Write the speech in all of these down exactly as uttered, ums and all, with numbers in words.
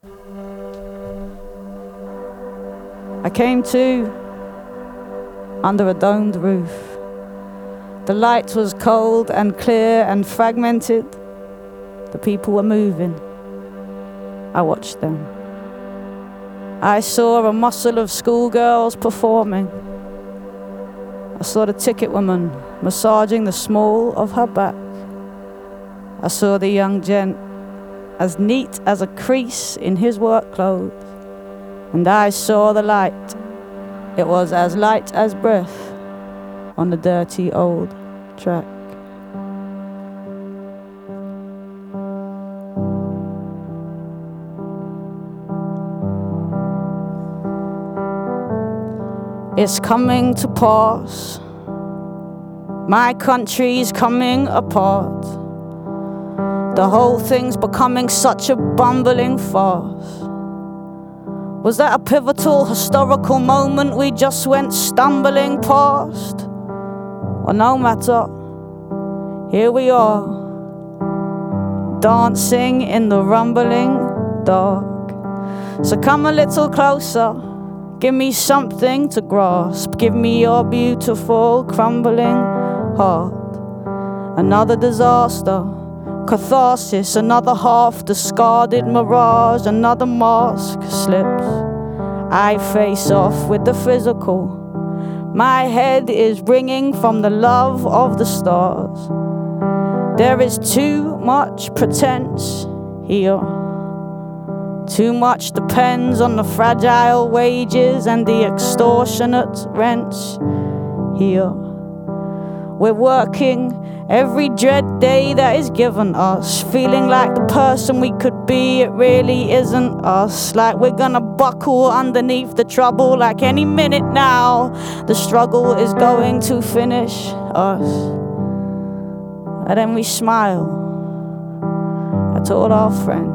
I came to under a domed roof. The light was cold and clear and fragmented. The people were moving. I watched them. I saw a muscle of schoolgirls performing. I saw the ticket woman massaging the small of her back. I saw the young gent as neat as a crease in his work clothes. And I saw the light. It was as light as breath on the dirty old track. It's coming to pass. My country's coming apart. The whole thing's becoming such a bumbling farce. Was that a pivotal historical moment we just went stumbling past? Well, no matter. Here we are, dancing in the rumbling dark. So come a little closer. Give me something to grasp. Give me your beautiful, crumbling heart. Another disaster, catharsis, another half-discarded mirage, another mask slips. I face off with the physical. My head is ringing from the love of the stars. There is too much pretense here. Too much depends on the fragile wages and the extortionate rents here. We're working every dread day that is given us, feeling like the person we could be, it really isn't us. Like we're gonna buckle underneath the trouble, like any minute now, the struggle is going to finish us. And then we smile at all our friends.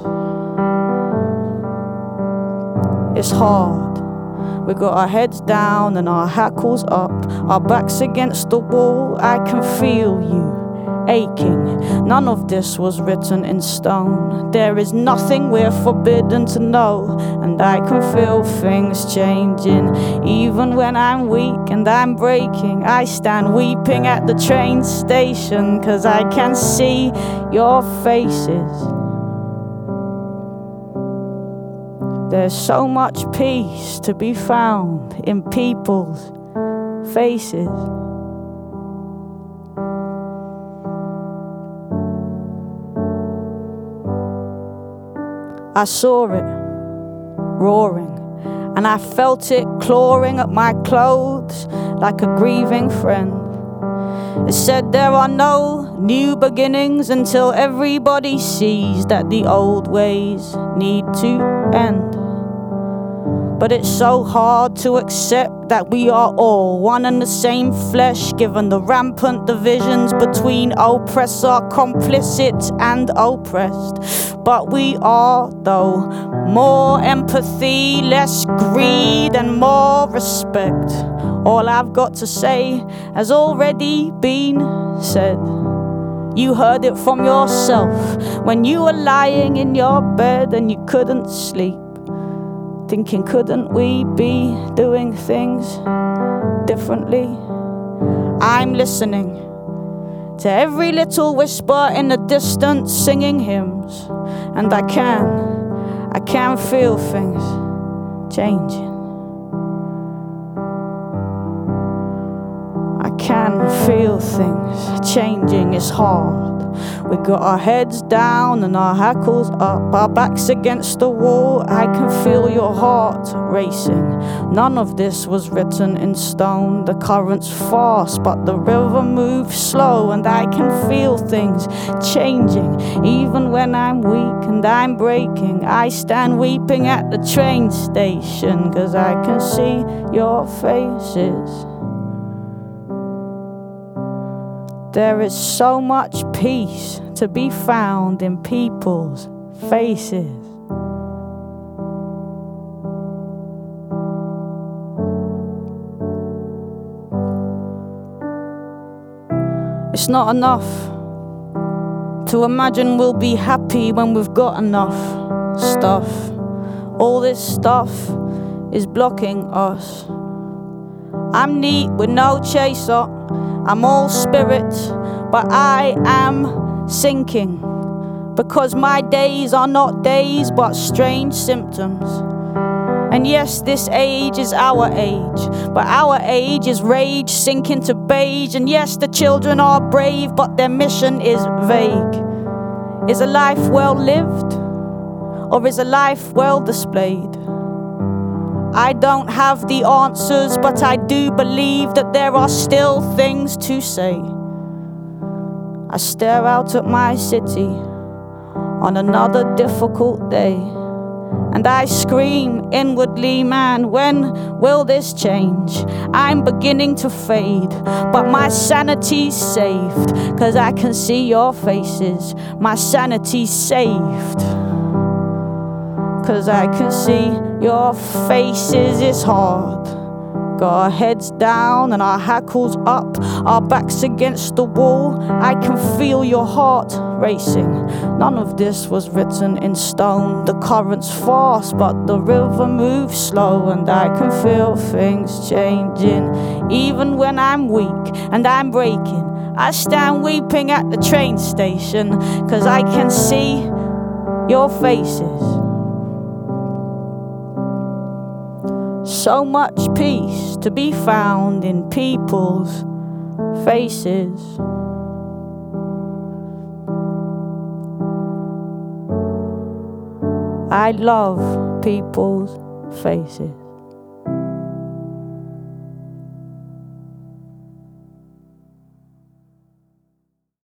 It's hard. We got our heads down and our hackles up, our backs against the wall. I can feel you aching. None of this was written in stone. There is nothing we're forbidden to know, and I can feel things changing. Even when I'm weak and I'm breaking, I stand weeping at the train station, 'cause I can see your faces. There's so much peace to be found in people's faces. I saw it roaring, and I felt it clawing at my clothes like a grieving friend. It said there are no new beginnings until everybody sees that the old ways need to end. But it's so hard to accept that we are all one and the same flesh, given the rampant divisions between oppressor, complicit and oppressed. But we are, though, more empathy, less greed and more respect. All I've got to say has already been said. You heard it from yourself when you were lying in your bed and you couldn't sleep, thinking, couldn't we be doing things differently? I'm listening to every little whisper in the distance singing hymns, and I can, I can feel things changing. I can feel things changing. It's hard. We got our heads down and our hackles up, our backs against the wall. I can feel your heart racing. None of this was written in stone. The current's fast, but the river moves slow, and I can feel things changing. Even when I'm weak and I'm breaking, I stand weeping at the train station, 'cause I can see your faces. There is so much peace to be found in people's faces. It's not enough to imagine we'll be happy when we've got enough. stuff. All this stuff is blocking us. I'm neat with no chaser. I'm all spirit, but I am sinking. Because my days are not days, but strange symptoms. And yes, this age is our age, but our age is rage sinking to beige. And yes, the children are brave, but their mission is vague. Is a life well lived, or is a life well displayed? I don't have the answers, but I do believe that there are still things to say. I stare out at my city on another difficult day, and I scream inwardly, man, when will this change? I'm beginning to fade, but my sanity's saved, cause I can see your faces. My sanity's saved, cause I can see your faces. It's hard. Got our heads down and our hackles up, our backs against the wall. I can feel your heart racing. None of this was written in stone. The current's fast, but the river moves slow, and I can feel things changing. Even when I'm weak and I'm breaking, I stand weeping at the train station, cause I can see your faces. So much peace to be found in people's faces. I love people's faces.